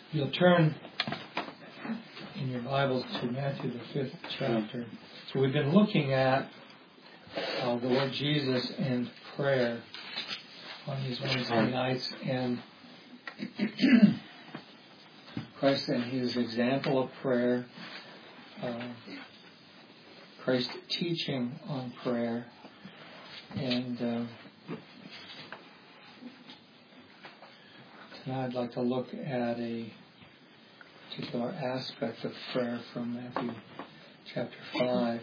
You'll turn in your Bibles to Matthew, the 5th chapter. So we've been looking at the Lord Jesus and prayer on these Wednesday nights, and Christ and His example of prayer, Christ's teaching on prayer, and tonight I'd like to look at a particular aspect of prayer from Matthew chapter 5.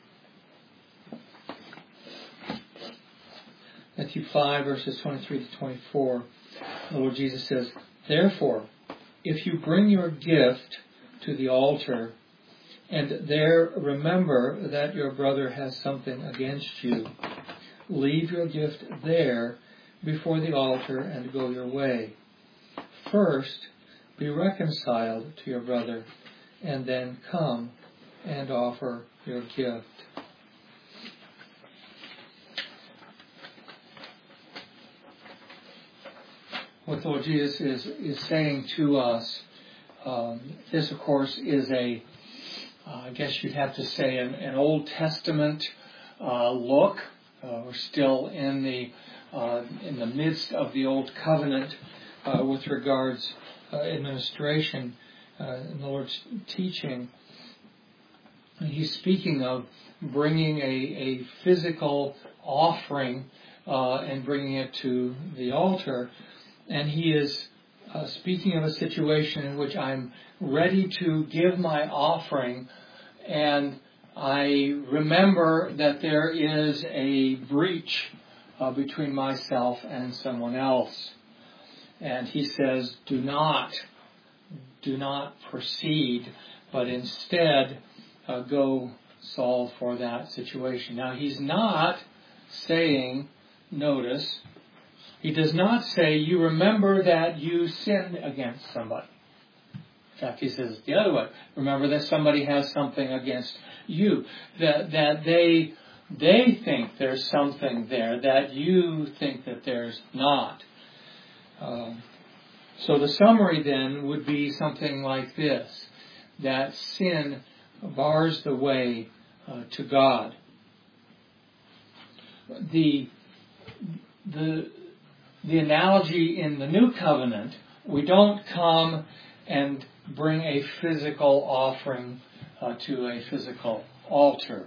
Matthew 5, verses 23 to 24, the Lord Jesus says, "Therefore, if you bring your gift to the altar, and there remember that your brother has something against you, leave your gift there before the altar and go your way. First, be reconciled to your brother, and then come and offer your gift." What the Lord Jesus is saying to us, this of course is I guess you'd have to say an Old Testament look. We're still in the midst of the Old Covenant with regards administration in the Lord's teaching. He's speaking of bringing a physical offering and bringing it to the altar. And he is speaking of a situation in which I'm ready to give my offering, and I remember that there is a breach between myself and someone else. And he says, do not proceed, but instead go solve for that situation. Now, he's not saying, notice, he does not say, you remember that you sinned against somebody. In fact, he says the other way. Remember that somebody has something against you. That they think there's something there that you think that there's not. So the summary then would be something like this, that sin bars the way to God. The analogy in the New Covenant, we don't come and bring a physical offering to a physical altar.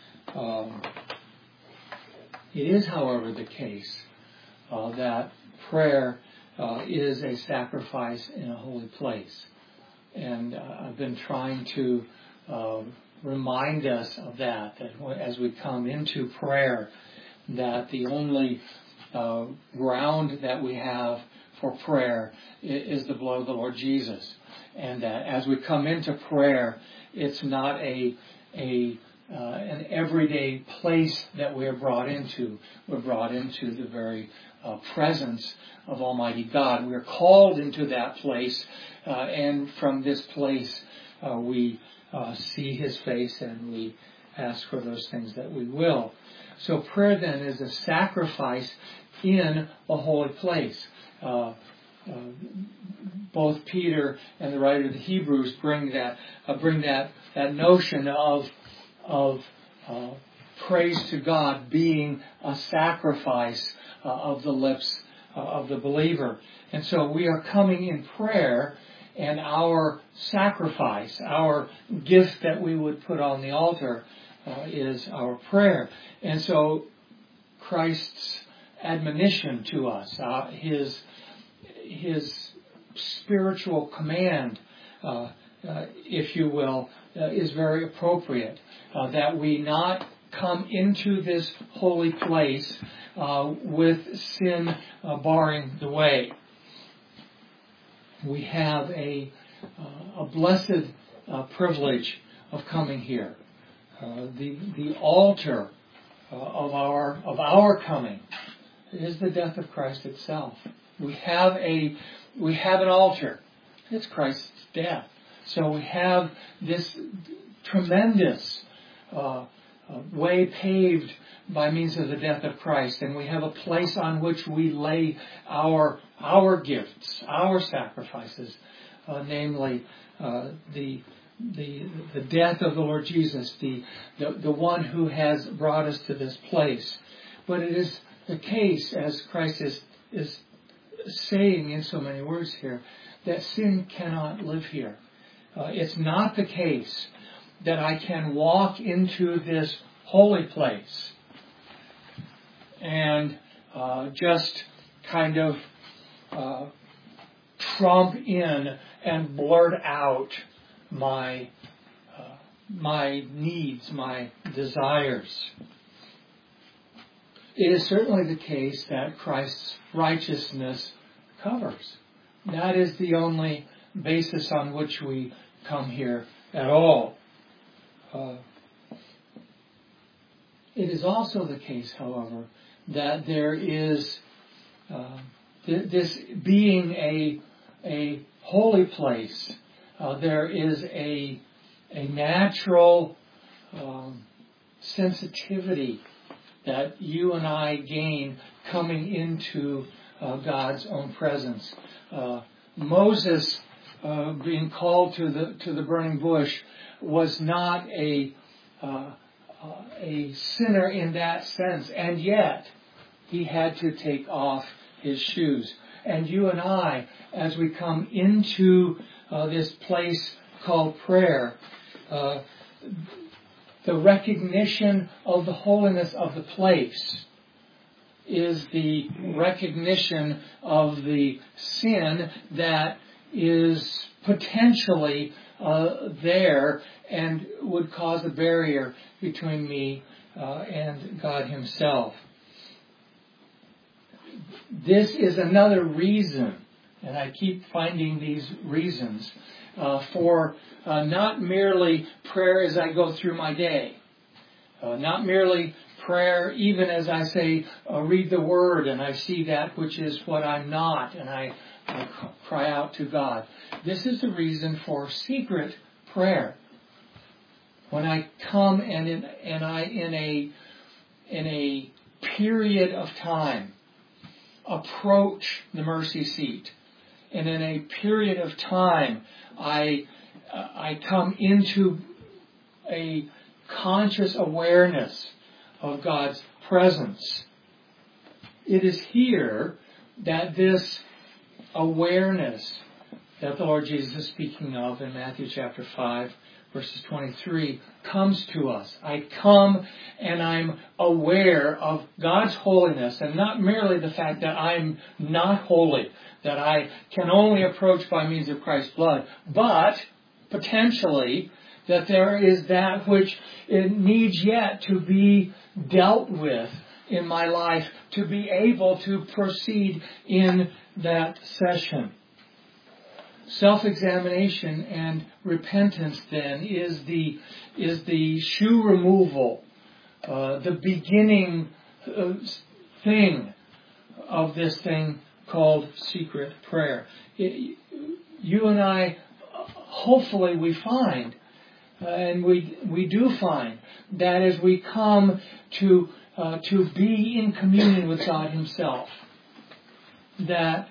It is, however, the case that prayer is a sacrifice in a holy place. And I've been trying to remind us of that as we come into prayer, that the only ground that we have for prayer is the blood of the Lord Jesus. And that as we come into prayer, it's not an everyday place that we are brought into. We're brought into the very presence of Almighty God. We are called into that place, and from this place we see His face and we ask for those things that we will. So prayer then is a sacrifice in a holy place. Both Peter and the writer of the Hebrews bring that notion of praise to God being a sacrifice of the lips of the believer. And so we are coming in prayer, and our sacrifice, our gift that we would put on the altar, is our prayer. And so Christ's admonition to us, his spiritual command, if you will, is very appropriate. That we not come into this holy place with sin barring the way. We have a blessed privilege of coming here. The altar of our coming is the death of Christ itself. We have an altar. It's Christ's death. So we have this tremendous way paved by means of the death of Christ, and we have a place on which we lay our gifts, our sacrifices namely the death of the Lord Jesus, the one who has brought us to this place. But it is the case, as Christ is saying in so many words here, that sin cannot live here. It's not the case that I can walk into this holy place and just kind of trump in and blurt out my needs, my desires. It is certainly the case that Christ's righteousness covers. That is the only basis on which we come here at all. It is also the case, however, that there is this being a holy place. There is a natural sensitivity that you and I gain coming into God's own presence. Moses being called to the burning bush was not a sinner in that sense, and yet he had to take off his shoes. And you and I, as we come into this place called prayer, the recognition of the holiness of the place is the recognition of the sin that is potentially there and would cause a barrier between me and God Himself. This is another reason, and I keep finding these reasons, for not merely prayer as I go through my day, not merely prayer even as I say, read the Word and I see that which is what I'm not, and I cry out to God. This is the reason for secret prayer. When I come and in a period of time approach the mercy seat, and in a period of time I come into a conscious awareness of God's presence. It is here that this awareness that the Lord Jesus is speaking of in Matthew chapter 5, verses 23, comes to us. I come and I'm aware of God's holiness, and not merely the fact that I'm not holy, that I can only approach by means of Christ's blood, but potentially that there is that which it needs yet to be dealt with in my life to be able to proceed in that session. Self-examination and repentance, then, is the shoe removal, the beginning thing of this thing called secret prayer. You and I, hopefully we find, and we do find, that as we come to be in communion with God Himself, that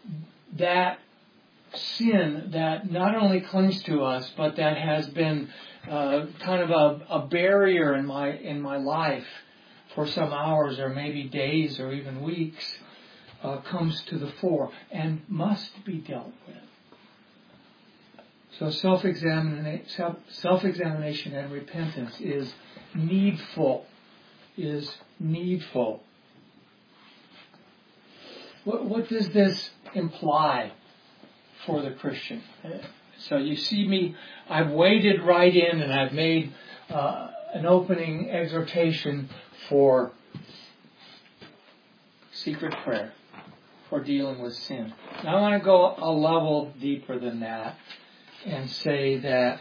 sin that not only clings to us, but that has been kind of a barrier in my life for some hours or maybe days or even weeks, comes to the fore and must be dealt with. So self-examination and repentance is needful. What does this imply for the Christian? So you see me, I've waded right in and I've made an opening exhortation for secret prayer, for dealing with sin. Now I want to go a level deeper than that and say that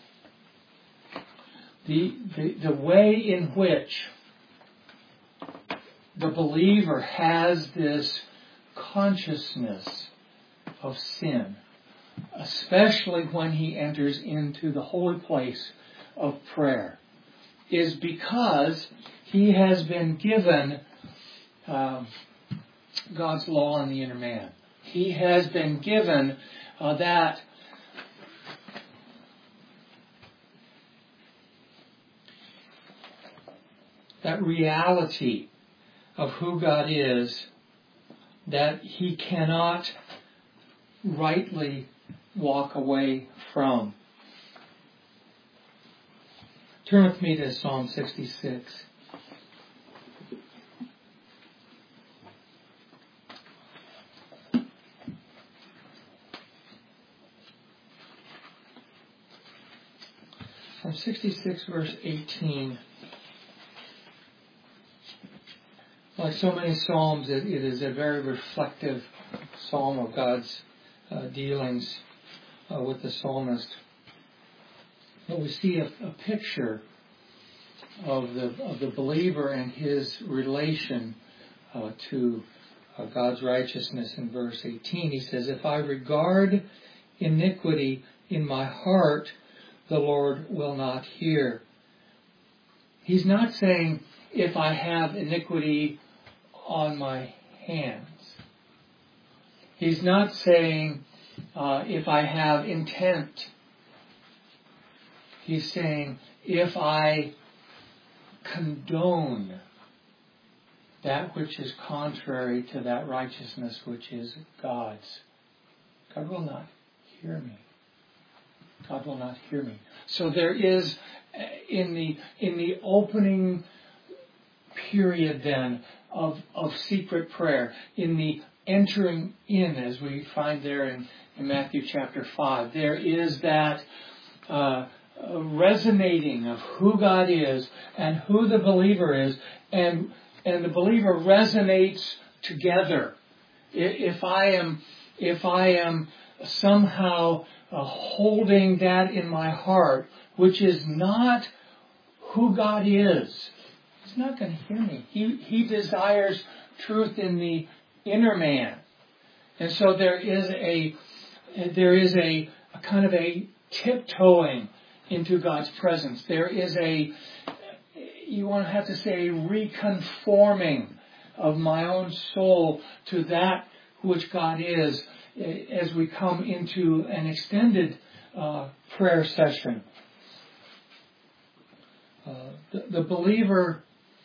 the way in which the believer has this consciousness of sin, especially when he enters into the holy place of prayer, is because he has been given God's law in the inner man. He has been given that that reality of who God is, that he cannot rightly walk away from. Turn with me to Psalm 66. Psalm 66, verse 18. Like so many psalms, it is a very reflective psalm of God's dealings with the psalmist. But we see a picture of the believer and his relation to God's righteousness in verse 18. He says, "If I regard iniquity in my heart, the Lord will not hear." He's not saying, if I have iniquity on my hands. He's not saying, if I have intent. He's saying, if I condone that which is contrary to that righteousness which is God's, God will not hear me. God will not hear me. So there is, in the opening period then of secret prayer, in the entering in, as we find there in Matthew chapter 5, there is that resonating of who God is and who the believer is, and the believer resonates together. If I am somehow holding that in my heart, which is not who God is, He's not going to hear me. He desires truth in the inner man. And so there is a kind of a tiptoeing into God's presence. There is you want to have to say, a reconforming of my own soul to that which God is, as we come into an extended prayer session. The believer,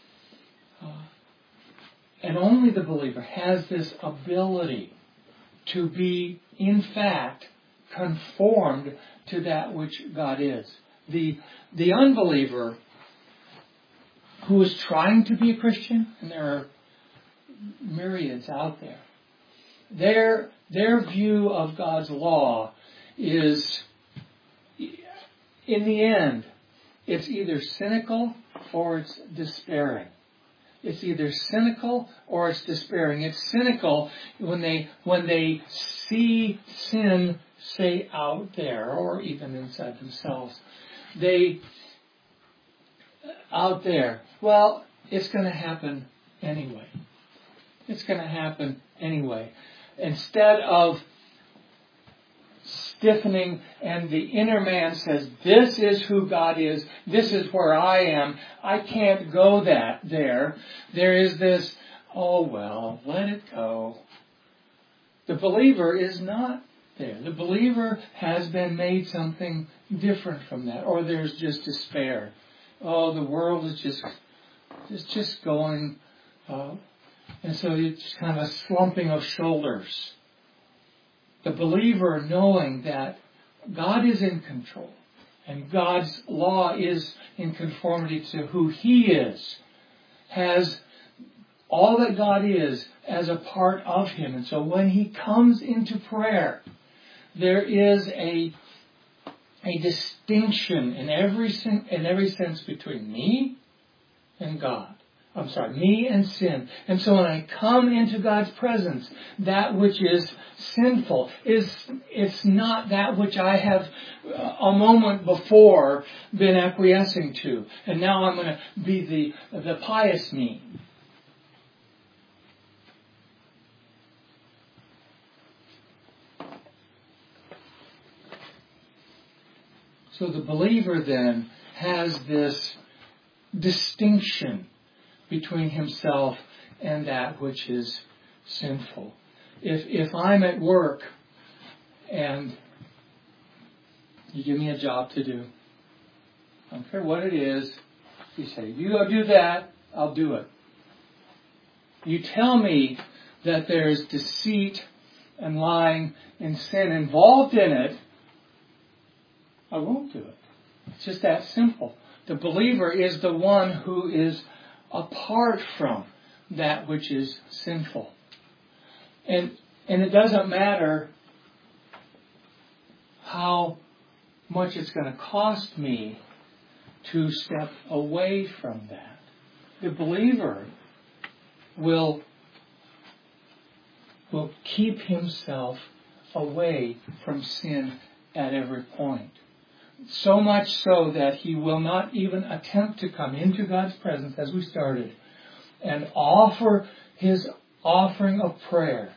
and only the believer, has this ability to be, in fact, conformed to that which God is. The unbeliever who is trying to be a Christian, and there are myriads out there, their view of God's law is, in the end, it's either cynical or it's despairing. It's either cynical or it's despairing. It's cynical when they see sin, say, out there, or even inside themselves. Out there, well, it's going to happen anyway. It's going to happen anyway. Instead of stiffening, and the inner man says, this is who God is, this is where I am, I can't go there. There is this, oh well, let it go. The believer is not there. The believer has been made something different from that, or there's just despair. Oh, the world is just going, and so it's kind of a slumping of shoulders. The believer, knowing that God is in control and God's law is in conformity to who He is, has all that God is as a part of Him. And so when he comes into prayer, there is a distinction in every sense between me and God. Me and sin. And so when I come into God's presence, that which is sinful it's not that which I have a moment before been acquiescing to. And now I'm going to be the pious me. So the believer then has this distinction between himself and that which is sinful. If I'm at work and you give me a job to do, I don't care what it is, you say, you go do that, I'll do it. You tell me that there's deceit and lying and sin involved in it, I won't do it. It's just that simple. The believer is the one who is apart from that which is sinful. And it doesn't matter how much it's going to cost me to step away from that. The believer will keep himself away from sin at every point. So much so that he will not even attempt to come into God's presence, as we started, and offer his offering of prayer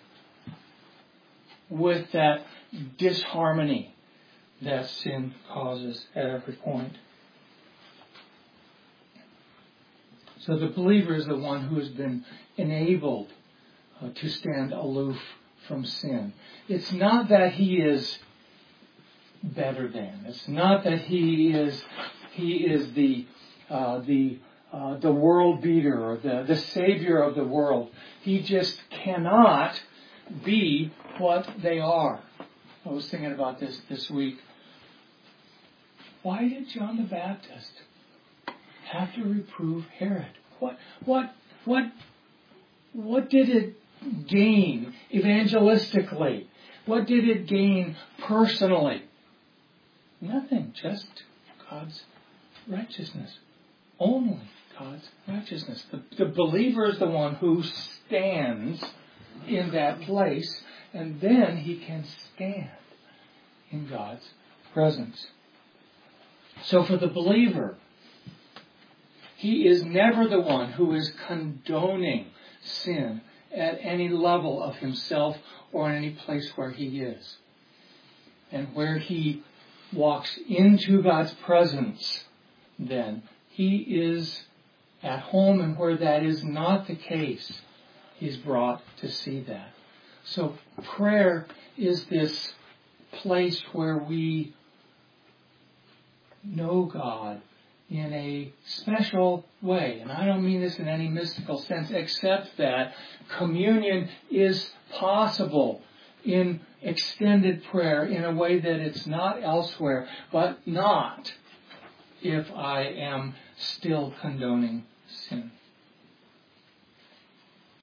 with that disharmony that sin causes at every point. So the believer is the one who has been enabled to stand aloof from sin. It's not that he is better than. It's not that he is the world beater or the savior of the world. He just cannot be what they are. I was thinking about this week. Why did John the Baptist have to reprove Herod? What did it gain evangelistically? What did it gain personally? Nothing, just God's righteousness. Only God's righteousness. The believer is the one who stands in that place, and then he can stand in God's presence. So for the believer, he is never the one who is condoning sin at any level of himself or in any place where he is. And where he walks into God's presence, then he is at home, and where that is not the case, he's brought to see that. So prayer is this place where we know God in a special way. And I don't mean this in any mystical sense, except that communion is possible in extended prayer in a way that it's not elsewhere, but not if I am still condoning sin.